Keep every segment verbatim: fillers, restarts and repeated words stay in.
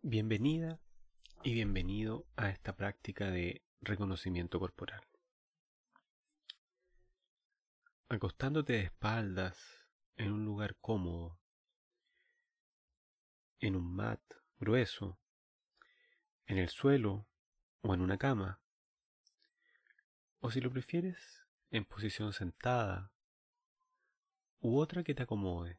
Bienvenida y bienvenido a esta práctica de reconocimiento corporal. Acostándote de espaldas en un lugar cómodo, en un mat grueso, en el suelo o en una cama, o si lo prefieres, en posición sentada u otra que te acomode.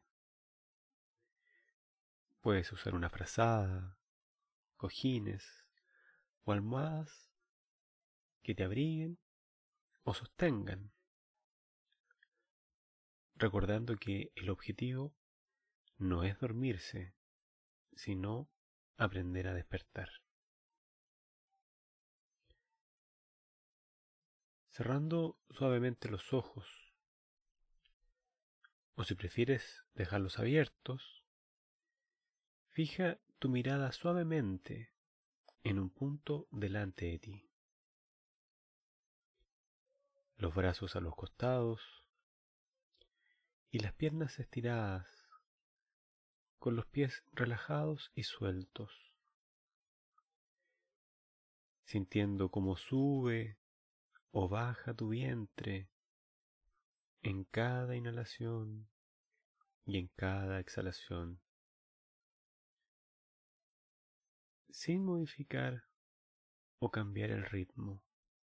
Puedes usar una frazada, cojines o almohadas que te abriguen o sostengan, recordando que el objetivo no es dormirse, sino aprender a despertar. Cerrando suavemente los ojos, o si prefieres dejarlos abiertos, fija tu mirada suavemente en un punto delante de ti. Los brazos a los costados y las piernas estiradas, con los pies relajados y sueltos, sintiendo cómo sube o baja tu vientre en cada inhalación y en cada exhalación, sin modificar o cambiar el ritmo,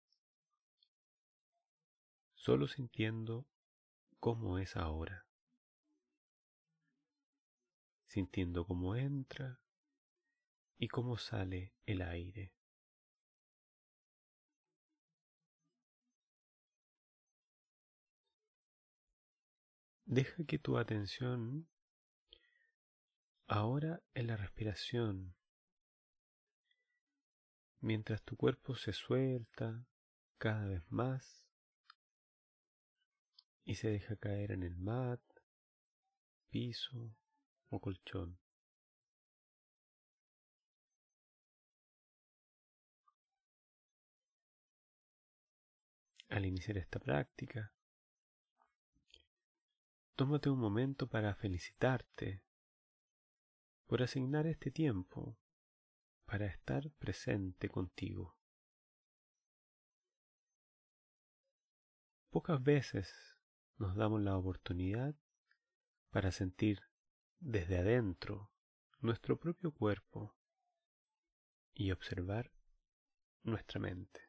solo sintiendo cómo es ahora, sintiendo cómo entra y cómo sale el aire. Deja que tu atención ahora en la respiración, mientras tu cuerpo se suelta cada vez más y se deja caer en el mat, piso o colchón. Al iniciar esta práctica, tómate un momento para felicitarte por asignar este tiempo para estar presente contigo. Pocas veces nos damos la oportunidad para sentir desde adentro nuestro propio cuerpo y observar nuestra mente.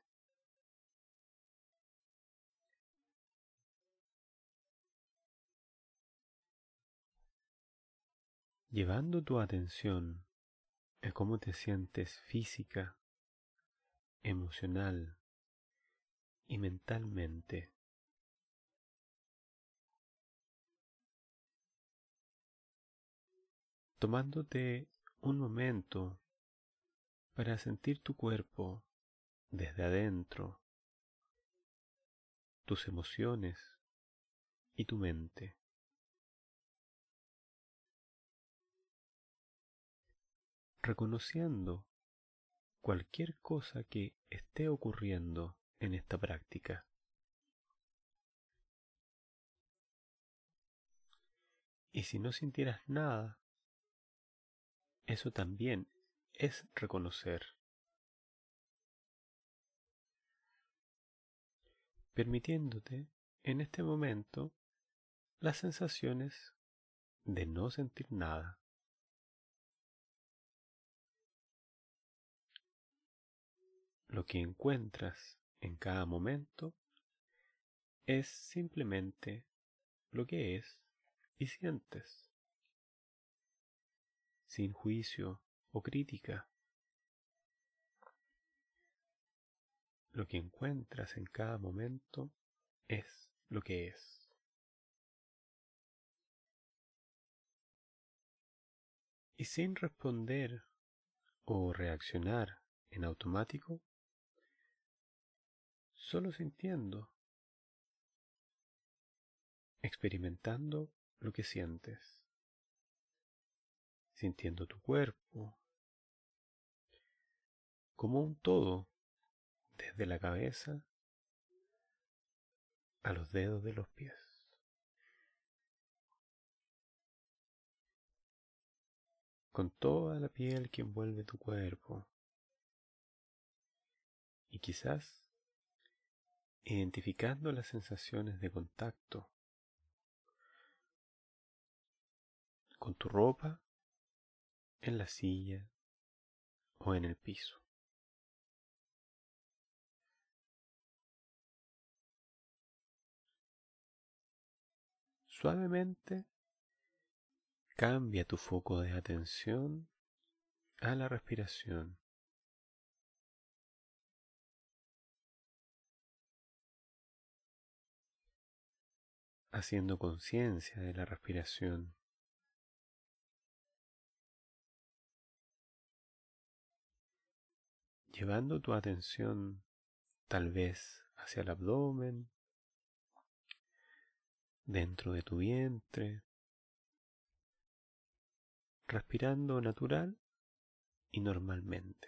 Llevando tu atención a cómo te sientes física, emocional y mentalmente. Tomándote un momento para sentir tu cuerpo desde adentro, tus emociones y tu mente. Reconociendo cualquier cosa que esté ocurriendo en esta práctica. Y si no sintieras nada, eso también es reconocer, permitiéndote en este momento las sensaciones de no sentir nada. Lo que encuentras en cada momento es simplemente lo que es y sientes, sin juicio o crítica. Lo que encuentras en cada momento es lo que es. Y sin responder o reaccionar en automático, solo sintiendo, experimentando lo que sientes, sintiendo tu cuerpo como un todo, desde la cabeza a los dedos de los pies. con toda la piel que envuelve tu cuerpo y quizás identificando las sensaciones de contacto con tu ropa en la silla o en el piso. Suavemente cambia tu foco de atención a la respiración. Haciendo conciencia de la respiración. Llevando tu atención tal vez hacia el abdomen, dentro de tu vientre, respirando natural y normalmente.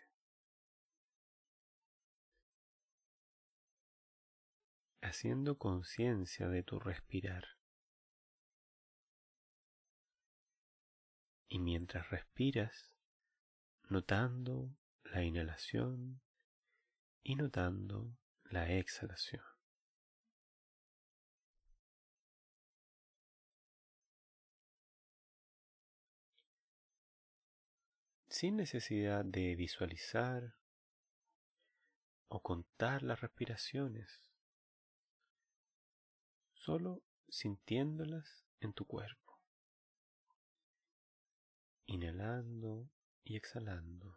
Haciendo conciencia de tu respirar. Y mientras respiras, notando la inhalación y notando la exhalación. Sin necesidad de visualizar o contar las respiraciones, solo sintiéndolas en tu cuerpo, inhalando y exhalando,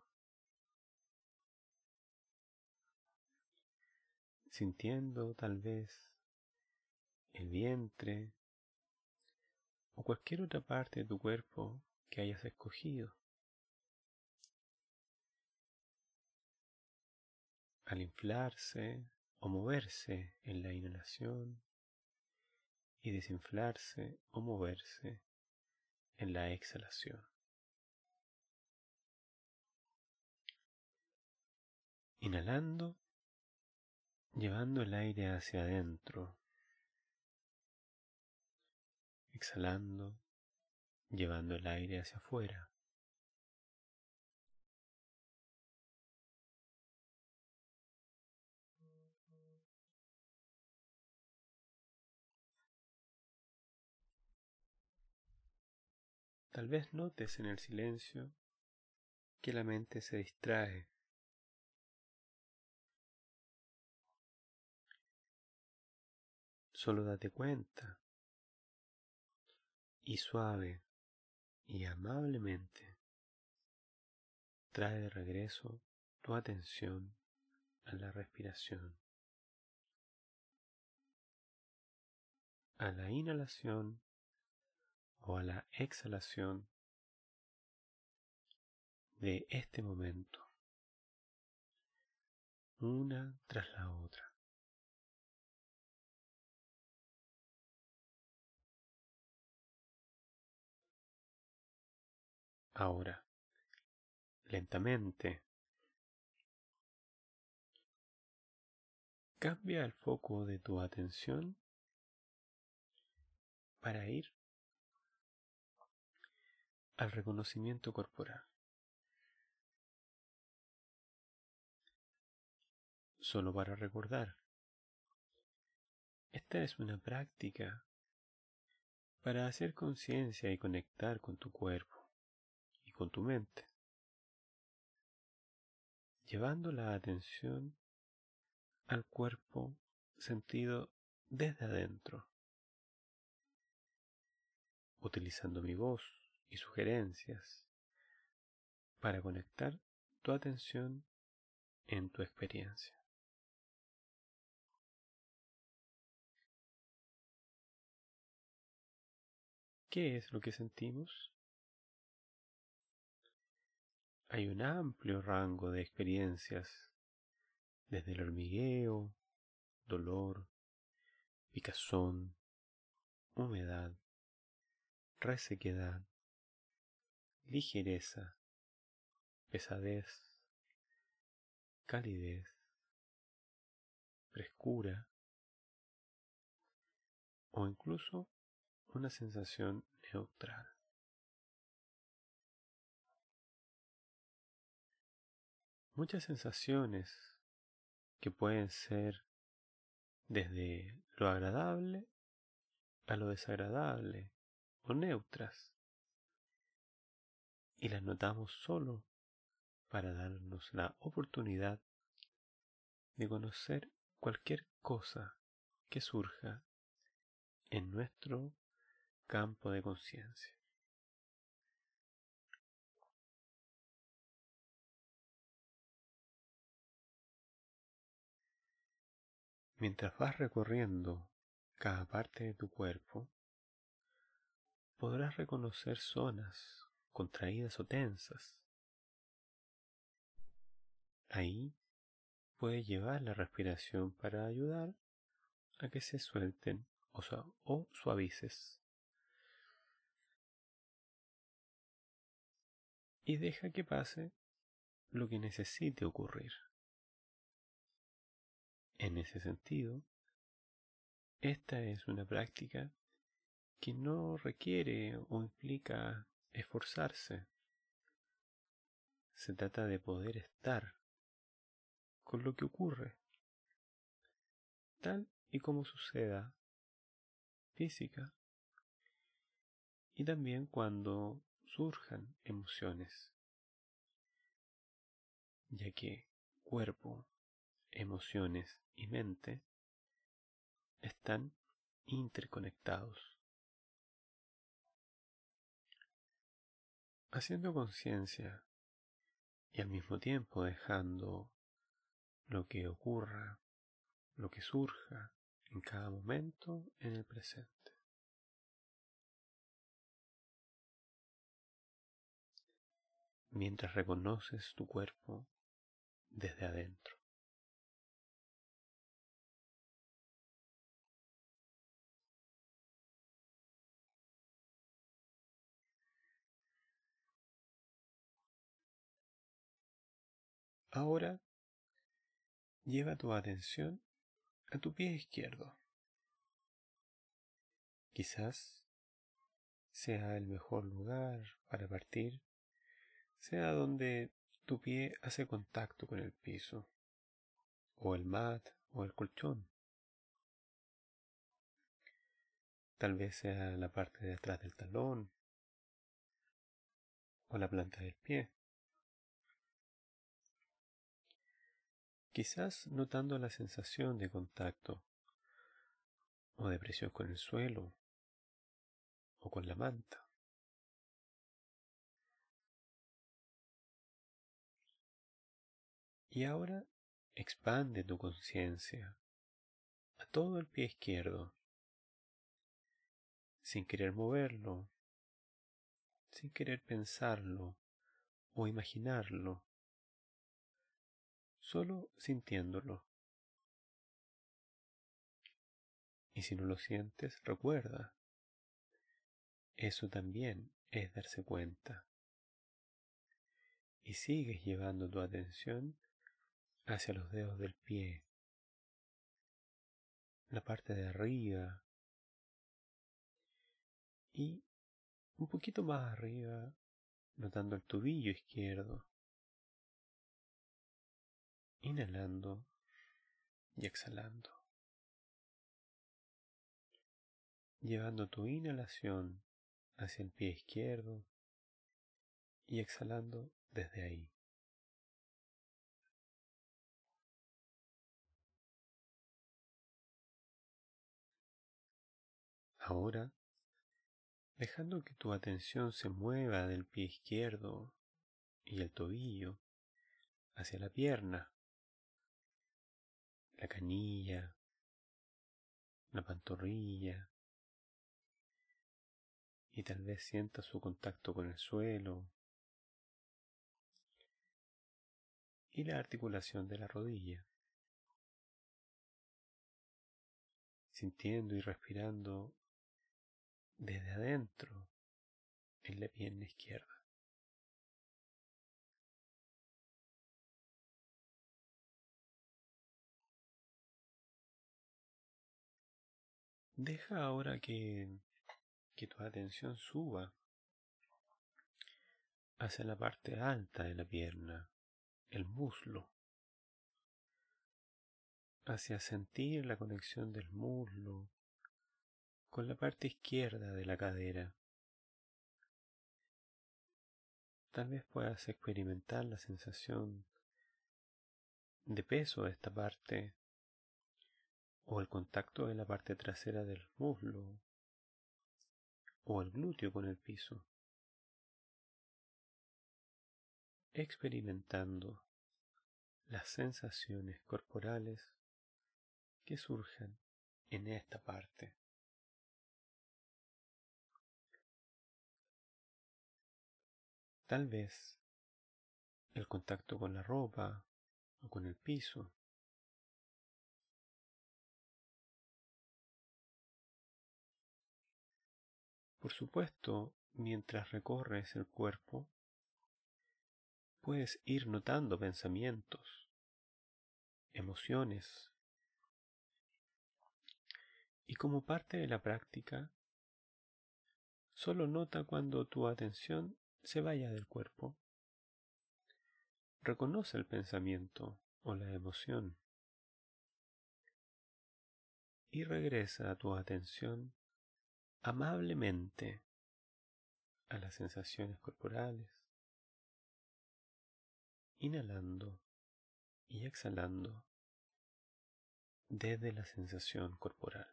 sintiendo tal vez el vientre o cualquier otra parte de tu cuerpo que hayas escogido. Al inflarse o moverse en la inhalación y desinflarse o moverse en la exhalación. Inhalando, llevando el aire hacia adentro. Exhalando, llevando el aire hacia afuera. Tal vez notes en el silencio que la mente se distrae. Solo date cuenta y suave y amablemente trae de regreso tu atención a la respiración, a la inhalación o a la exhalación de este momento, una tras la otra. Ahora, lentamente, cambia el foco de tu atención para ir al reconocimiento corporal. Solo para recordar, esta es una práctica para hacer conciencia y conectar con tu cuerpo y con tu mente, llevando la atención al cuerpo sentido desde adentro, utilizando mi voz y sugerencias para conectar tu atención en tu experiencia. ¿Qué es lo que sentimos? Hay un amplio rango de experiencias, desde el hormigueo, dolor, picazón, humedad, resequedad, ligereza, pesadez, calidez, frescura o incluso una sensación neutral. muchas sensaciones que pueden ser desde lo agradable a lo desagradable o neutras, y las notamos solo para darnos la oportunidad de conocer cualquier cosa que surja en nuestro campo de conciencia. Mientras vas recorriendo cada parte de tu cuerpo, podrás reconocer zonas contraídas o tensas. Ahí puedes llevar la respiración para ayudar a que se suelten o, su- o suavices. Y deja que pase lo que necesite ocurrir. En ese sentido, esta es una práctica que no requiere o implica esforzarse. Se trata de poder estar con lo que ocurre, tal y como suceda, física, y también cuando surjan emociones, ya que cuerpo, emociones y mente están interconectados. Haciendo conciencia y al mismo tiempo dejando lo que ocurra, lo que surja en cada momento en el presente. Mientras reconoces tu cuerpo desde adentro. Ahora lleva tu atención a tu pie izquierdo. Quizás sea el mejor lugar para partir, sea donde tu pie hace contacto con el piso, o el mat, o el colchón. Tal vez sea la parte de atrás del talón, o la planta del pie. Quizás notando la sensación de contacto, o de presión con el suelo, o con la manta. Y ahora expande tu conciencia a todo el pie izquierdo, sin querer moverlo, sin querer pensarlo o imaginarlo, solo sintiéndolo. Y si no lo sientes, recuerda, eso también es darse cuenta. Y sigues llevando tu atención hacia los dedos del pie, la parte de arriba, y un poquito más arriba, notando el tobillo izquierdo, inhalando y exhalando, llevando tu inhalación hacia el pie izquierdo y exhalando desde ahí. Ahora, dejando que tu atención se mueva del pie izquierdo y el tobillo hacia la pierna, la canilla, la pantorrilla, y tal vez sientas su contacto con el suelo y la articulación de la rodilla, sintiendo y respirando desde adentro en la pierna izquierda. Deja ahora que, que tu atención suba hacia la parte alta de la pierna, el muslo, hacia sentir la conexión del muslo con la parte izquierda de la cadera. Tal vez puedas experimentar la sensación de peso de esta parte o el contacto de la parte trasera del muslo o el glúteo con el piso, experimentando las sensaciones corporales que surjan en esta parte. Tal vez el contacto con la ropa o con el piso. Por supuesto, mientras recorres el cuerpo, puedes ir notando pensamientos, emociones, y como parte de la práctica, solo nota cuando tu atención se vaya del cuerpo. Reconoce el pensamiento o la emoción y regresa a tu atención amablemente a las sensaciones corporales, inhalando y exhalando desde la sensación corporal.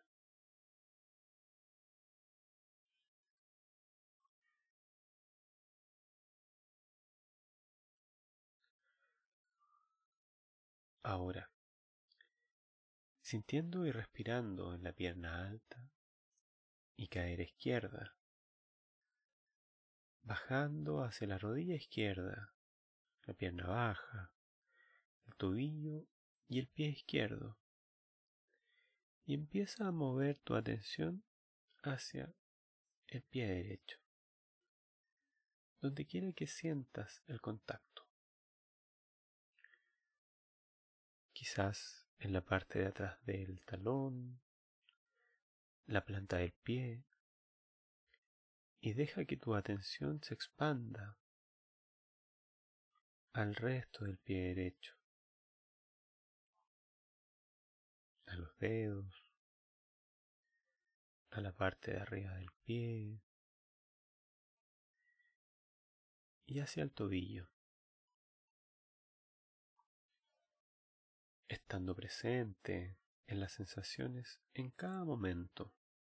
Ahora, sintiendo y respirando en la pierna alta y cadera izquierda, bajando hacia la rodilla izquierda, la pierna baja, el tobillo y el pie izquierdo, y empieza a mover tu atención hacia el pie derecho, donde quiera que sientas el contacto. Quizás en la parte de atrás del talón, la planta del pie, y deja que tu atención se expanda al resto del pie derecho, a los dedos, a la parte de arriba del pie y hacia el tobillo, estando presente en las sensaciones en cada momento.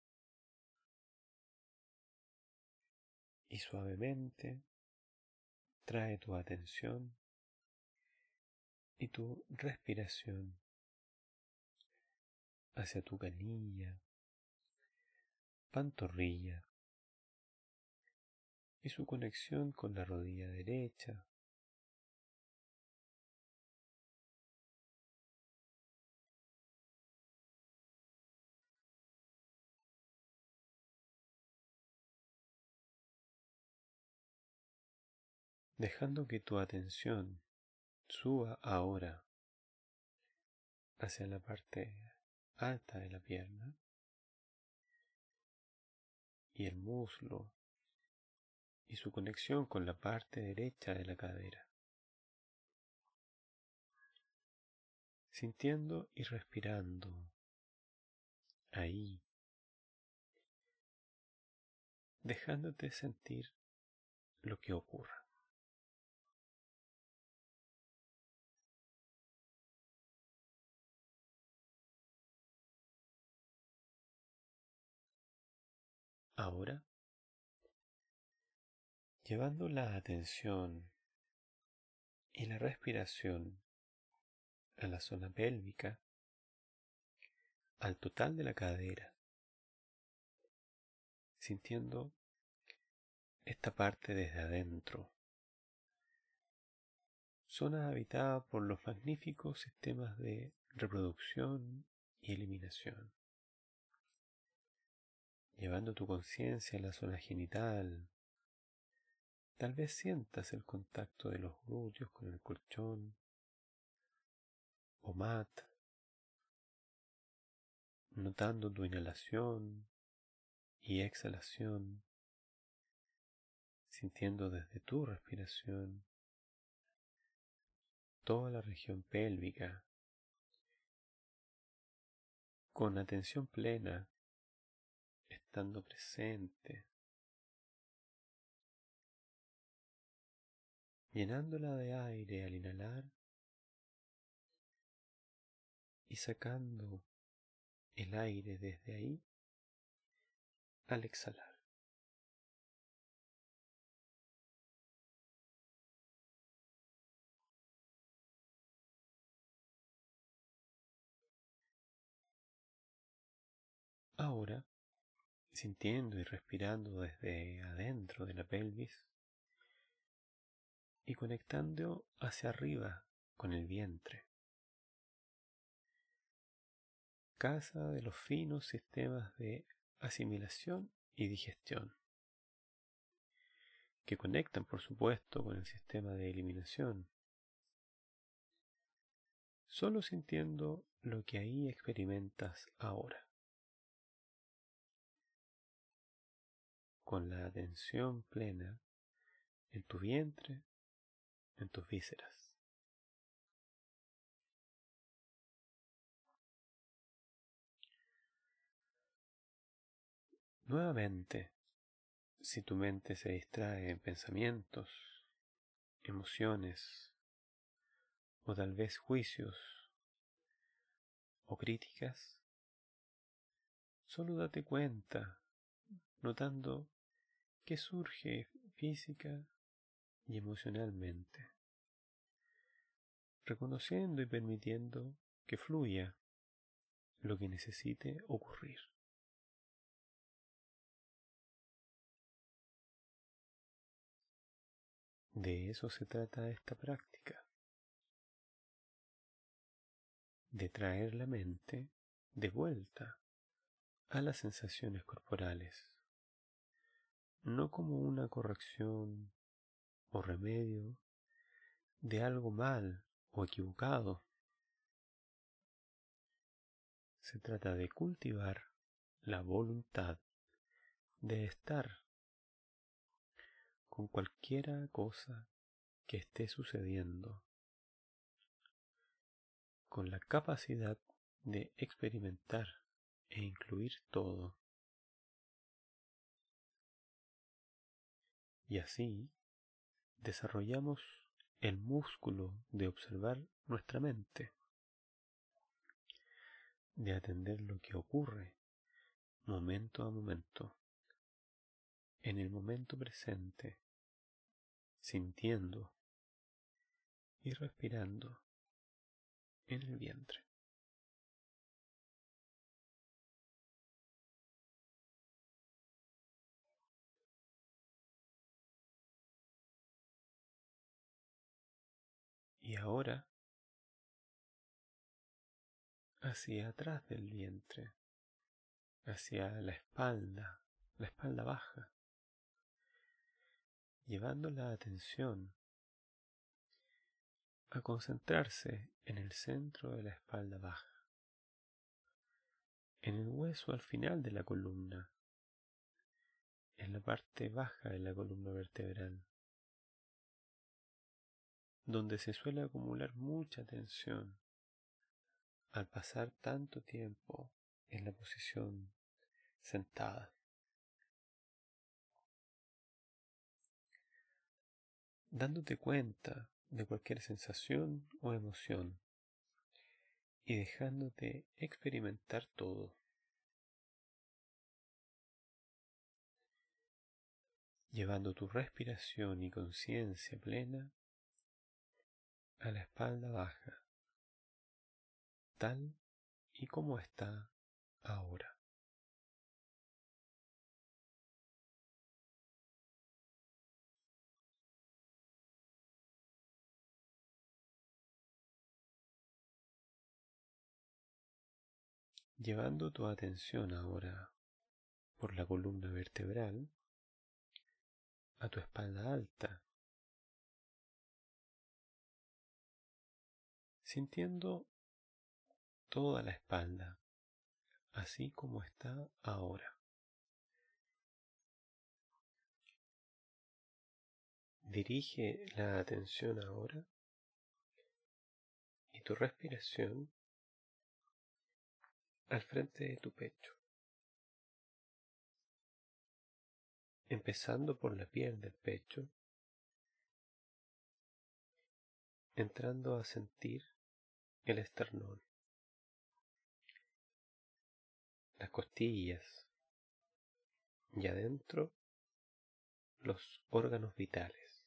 Y suavemente trae tu atención y tu respiración hacia tu canilla, pantorrilla y su conexión con la rodilla derecha, dejando que tu atención suba ahora hacia la parte alta de la pierna y el muslo y su conexión con la parte derecha de la cadera, sintiendo y respirando ahí, dejándote sentir lo que ocurra. Ahora, llevando la atención y la respiración a la zona pélvica, al total de la cadera, sintiendo esta parte desde adentro, zona habitada por los magníficos sistemas de reproducción y eliminación, llevando tu conciencia a la zona genital. Tal vez sientas el contacto de los glúteos con el colchón o mat, notando tu inhalación y exhalación, sintiendo desde tu respiración toda la región pélvica, con atención plena, estando presente, llenándola de aire al inhalar y sacando el aire desde ahí al exhalar. Ahora, sintiendo y respirando desde adentro de la pelvis y conectando hacia arriba con el vientre, casa de los finos sistemas de asimilación y digestión, que conectan por supuesto con el sistema de eliminación, solo sintiendo lo que ahí experimentas ahora, con la atención plena en tu vientre, en tus vísceras. Nuevamente, si tu mente se distrae en pensamientos, emociones o tal vez juicios o críticas, solo date cuenta, notando que surge física y emocionalmente, reconociendo y permitiendo que fluya lo que necesite ocurrir. De eso se trata esta práctica, de traer la mente de vuelta a las sensaciones corporales, no como una corrección o remedio de algo mal o equivocado. Se trata de cultivar la voluntad de estar con cualquiera cosa que esté sucediendo, con la capacidad de experimentar e incluir todo. Y así desarrollamos el músculo de observar nuestra mente, de atender lo que ocurre momento a momento, en el momento presente, sintiendo y respirando en el vientre. Y ahora hacia atrás del vientre, hacia la espalda, la espalda baja, llevando la atención a concentrarse en el centro de la espalda baja, en el hueso al final de la columna, en la parte baja de la columna vertebral, donde se suele acumular mucha tensión al pasar tanto tiempo en la posición sentada. Dándote cuenta de cualquier sensación o emoción y dejándote experimentar todo. Llevando tu respiración y conciencia plena a la espalda baja, tal y como está ahora. Llevando tu atención ahora por la columna vertebral a tu espalda alta, sintiendo toda la espalda, así como está ahora. Dirige la atención ahora tu respiración al frente de tu pecho, empezando por la piel del pecho, entrando a sentir el esternón, las costillas y adentro los órganos vitales,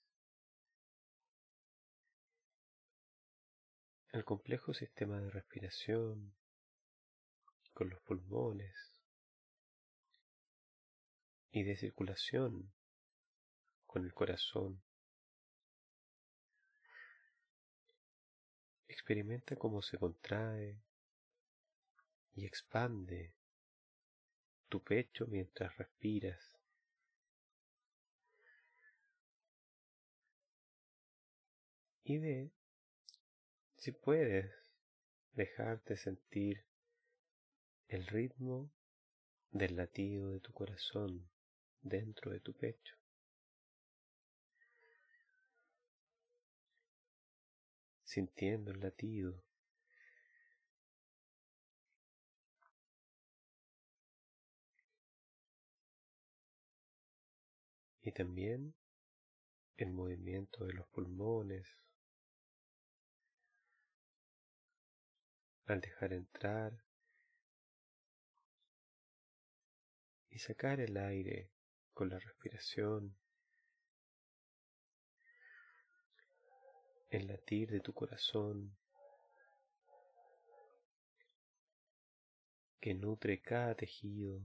el complejo sistema de respiración con los pulmones y de circulación con el corazón. Experimenta cómo se contrae y expande tu pecho mientras respiras. Y ve si puedes dejarte sentir el ritmo del latido de tu corazón dentro de tu pecho. Sintiendo el latido. Y también el movimiento de los pulmones al dejar entrar y sacar el aire con la respiración, el latir de tu corazón que nutre cada tejido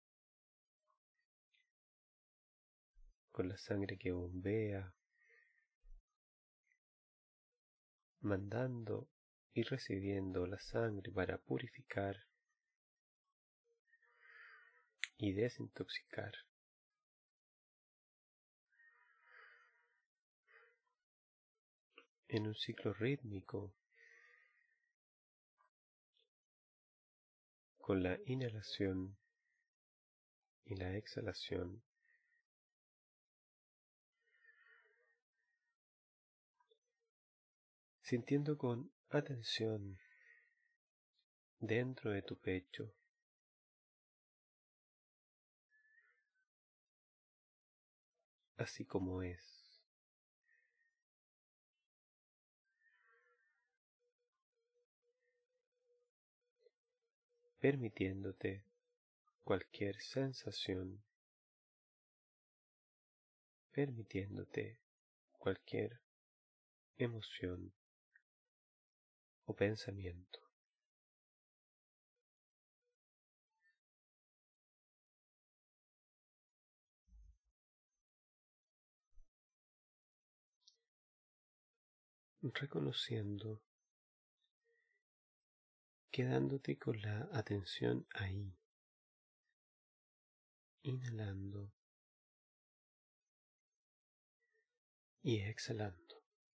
con la sangre que bombea, mandando y recibiendo la sangre para purificar y desintoxicar. En un ciclo rítmico, con la inhalación y la exhalación, sintiendo con atención dentro de tu pecho así como es. Permitiéndote cualquier sensación, permitiéndote cualquier emoción o pensamiento. Reconociendo, quedándote con la atención ahí, inhalando y exhalando.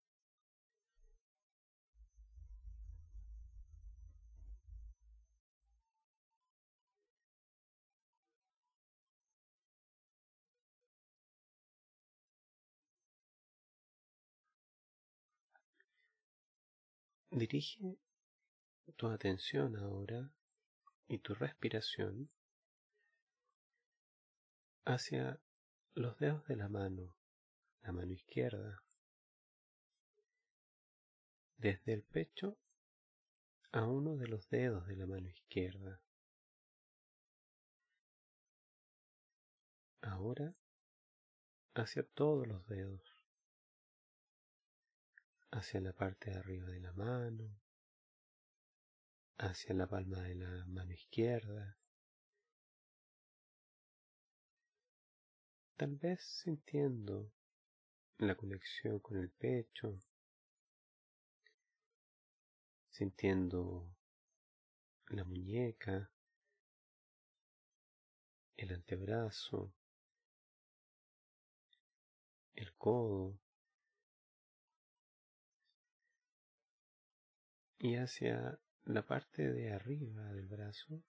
Dirige tu atención ahora y tu respiración hacia los dedos de la mano, la mano izquierda, desde el pecho a uno de los dedos de la mano izquierda. Ahora hacia todos los dedos, hacia la parte de arriba de la mano, hacia la palma de la mano izquierda, tal vez sintiendo la conexión con el pecho, sintiendo la muñeca, el antebrazo, el codo, y hacia la parte de arriba del brazo,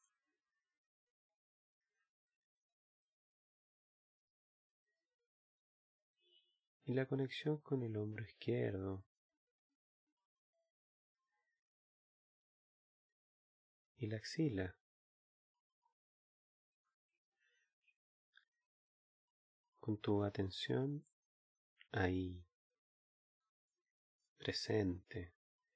y la conexión con el hombro izquierdo, y la axila, con tu atención ahí, presente.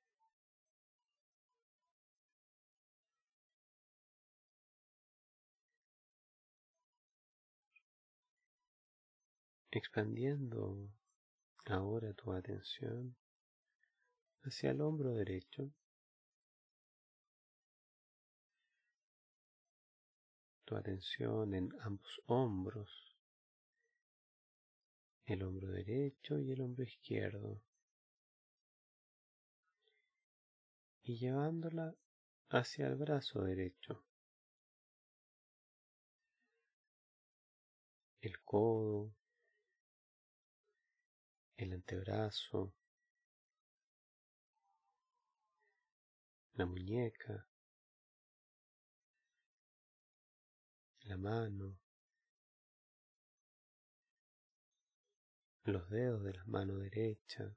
Expandiendo ahora tu atención hacia el hombro derecho, tu atención en ambos hombros, el hombro derecho y el hombro izquierdo, y llevándola hacia el brazo derecho, el codo, el antebrazo, la muñeca, la mano, los dedos de la mano derecha,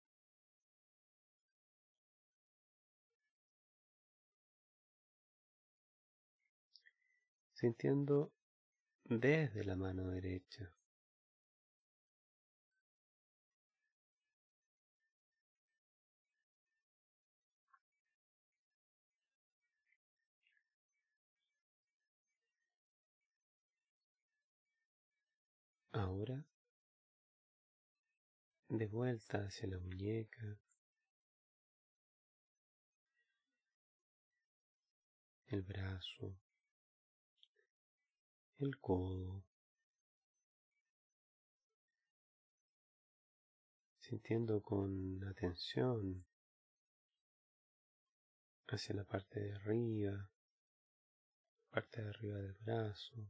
sintiendo desde la mano derecha ahora de vuelta hacia la muñeca, el brazo, el codo, sintiendo con atención hacia la parte de arriba, parte de arriba del brazo,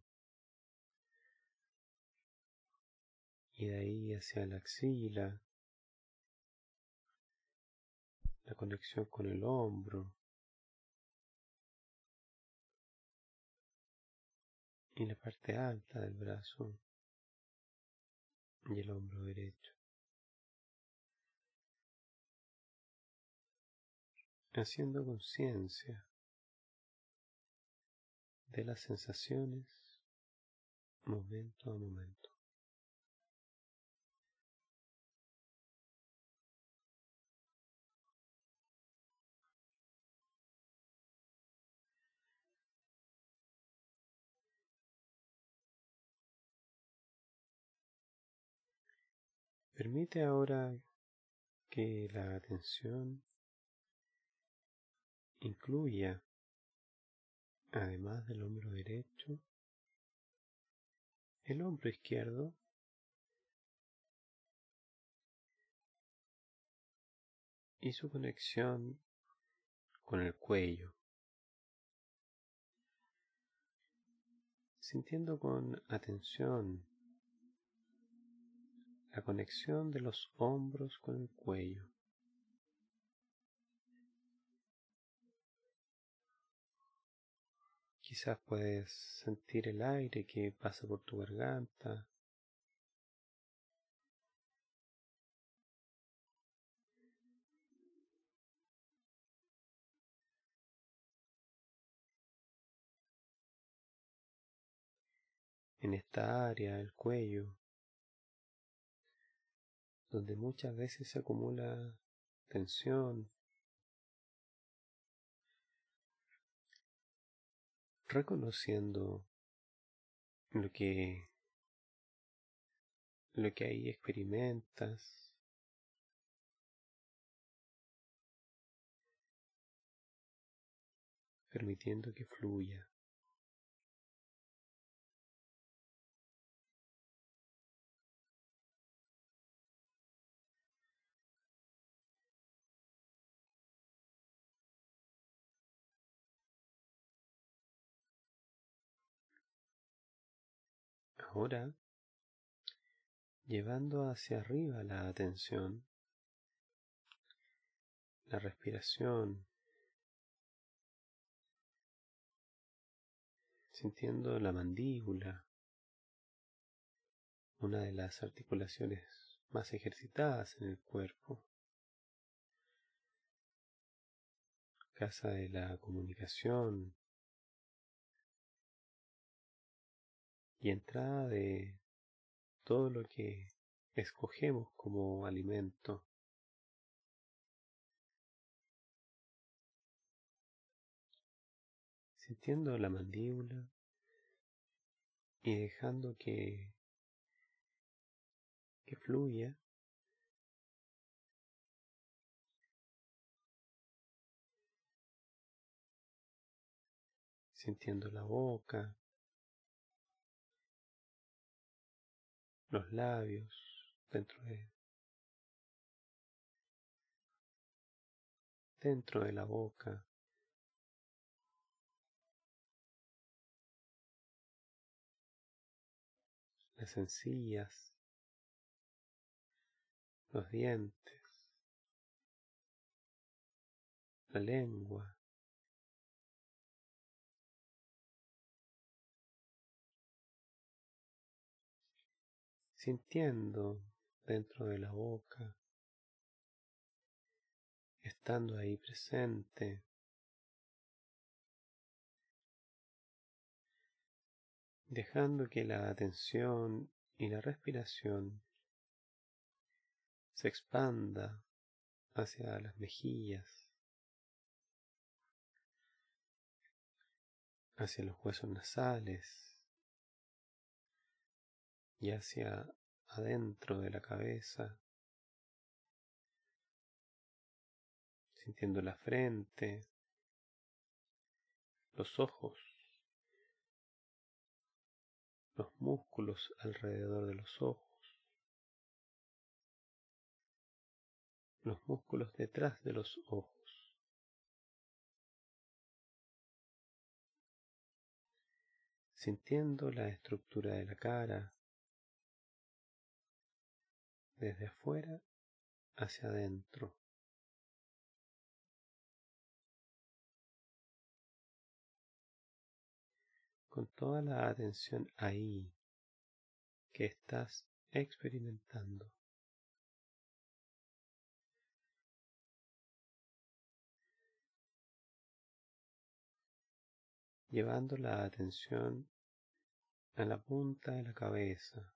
y de ahí hacia la axila, la conexión con el hombro y la parte alta del brazo y el hombro derecho, haciendo conciencia de las sensaciones momento a momento. Permite ahora que la atención incluya, además del hombro derecho, el hombro izquierdo y su conexión con el cuello, sintiendo con atención la conexión de los hombros con el cuello. Quizás puedes sentir el aire que pasa por tu garganta, en esta área del cuello, donde muchas veces se acumula tensión, reconociendo lo que, lo que ahí experimentas, permitiendo que fluya. Ahora, llevando hacia arriba la atención, la respiración, sintiendo la mandíbula, una de las articulaciones más ejercitadas en el cuerpo, casa de la comunicación, y entrada de todo lo que escogemos como alimento. Sintiendo la mandíbula y dejando que, que fluya, sintiendo la boca, los labios dentro de, dentro de la boca, las encías, los dientes, la lengua, sintiendo dentro de la boca, estando ahí presente, dejando que la atención y la respiración se expanda hacia las mejillas, hacia los huesos nasales y hacia adentro de la cabeza, sintiendo la frente, los ojos, los músculos alrededor de los ojos, los músculos detrás de los ojos, sintiendo la estructura de la cara desde afuera hacia adentro. Con toda la atención ahí que estás experimentando. Llevando la atención a la punta de la cabeza,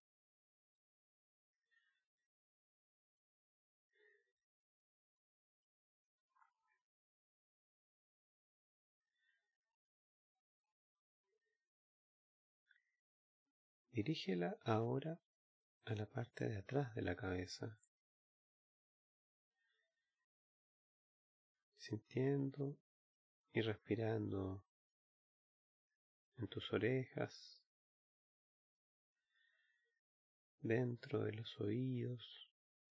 dirígela ahora a la parte de atrás de la cabeza, sintiendo y respirando en tus orejas, dentro de los oídos,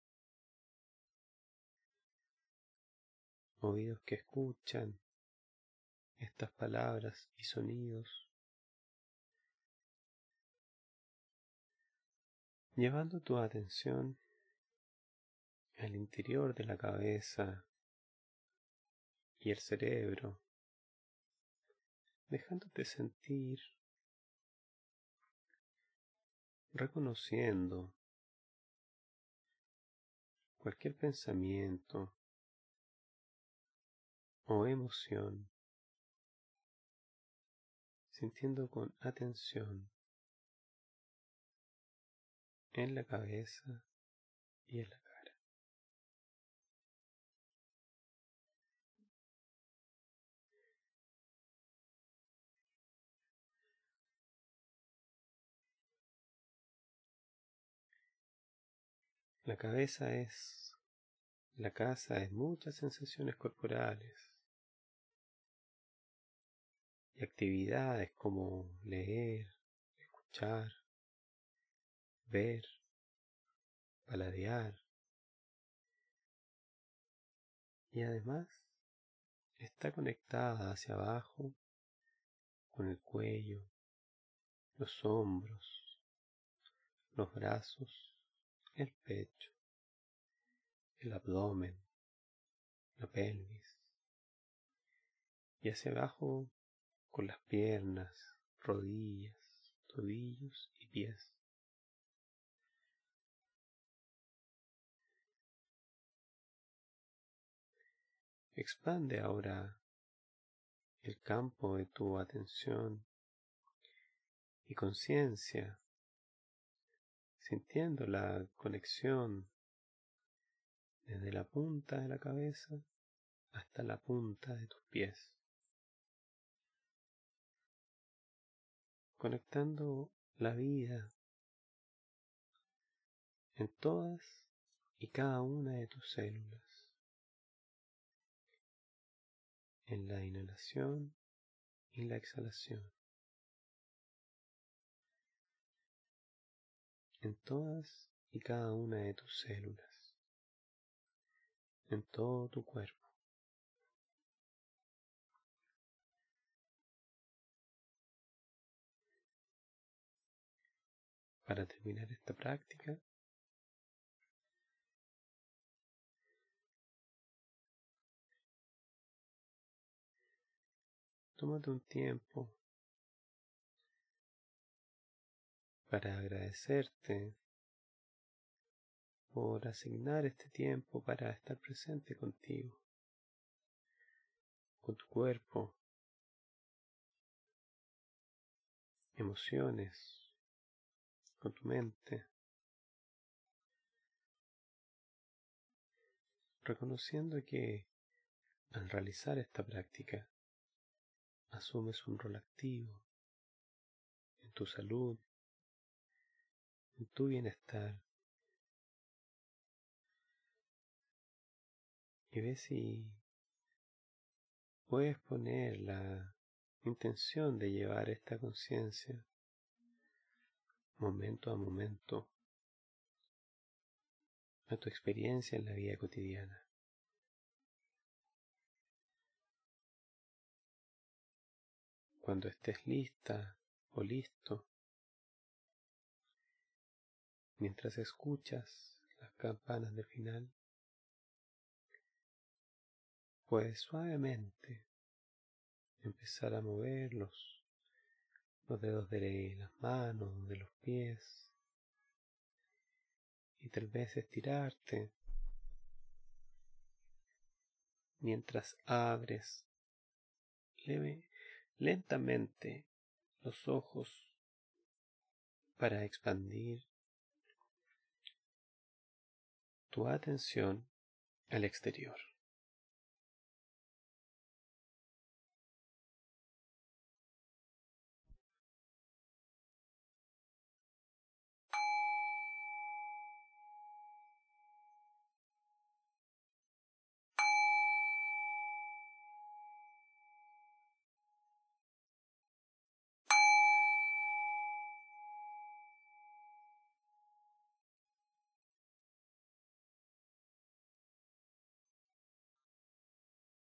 oídos que escuchan estas palabras y sonidos, llevando tu atención al interior de la cabeza y el cerebro, dejándote sentir, reconociendo cualquier pensamiento o emoción, sintiendo con atención en la cabeza y en la cara. La cabeza es la casa de muchas sensaciones corporales y actividades como leer, escuchar, ver, paladear, y además está conectada hacia abajo con el cuello, los hombros, los brazos, el pecho, el abdomen, la pelvis, y hacia abajo con las piernas, rodillas, tobillos y pies. Expande ahora el campo de tu atención y conciencia, sintiendo la conexión desde la punta de la cabeza hasta la punta de tus pies, conectando la vida en todas y cada una de tus células, en la inhalación y la exhalación, en todas y cada una de tus células, en todo tu cuerpo. Para terminar esta práctica, tómate un tiempo para agradecerte por asignar este tiempo para estar presente contigo, con tu cuerpo, emociones, con tu mente, reconociendo que al realizar esta práctica asumes un rol activo en tu salud, en tu bienestar, y ves si puedes poner la intención de llevar esta conciencia momento a momento a tu experiencia en la vida cotidiana. Cuando estés lista o listo, mientras escuchas las campanas de final, puedes suavemente empezar a mover los, los dedos de las manos, de los pies, y tal vez estirarte mientras abres leve, lentamente los ojos para expandir tu atención al exterior.